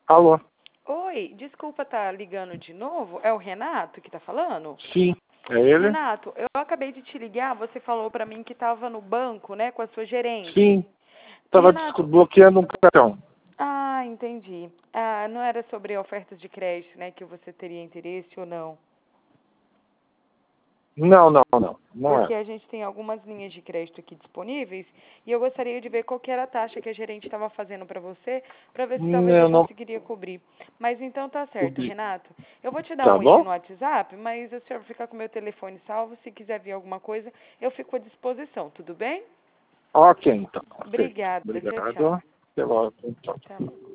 Alô? Oi, desculpa estar ligando de novo. É o Renato que está falando? Sim, é ele? Renato, eu acabei de te ligar, você falou para mim que estava no banco, né, com a sua gerente. Sim, estava Renato, bloqueando um cartão. ah, entendi. Ah, não era sobre ofertas de crédito, né, que você teria interesse ou não? Não Porque é. a gente tem algumas linhas de crédito aqui disponíveis e eu gostaria de ver qual que era a taxa que a gerente estava fazendo para você, para ver se talvez eu Eu não conseguiria cobrir. Mas então tá certo, pude. Renato. Eu vou te dar Tá um oi bom? no WhatsApp, mas o senhor fica com meu telefone salvo. Se quiser ver alguma coisa, eu fico à disposição, tudo bem? Ok, então. Perfeito. Obrigada. Tchau, tchau. Obrigado. Até logo. Tchau. Até logo.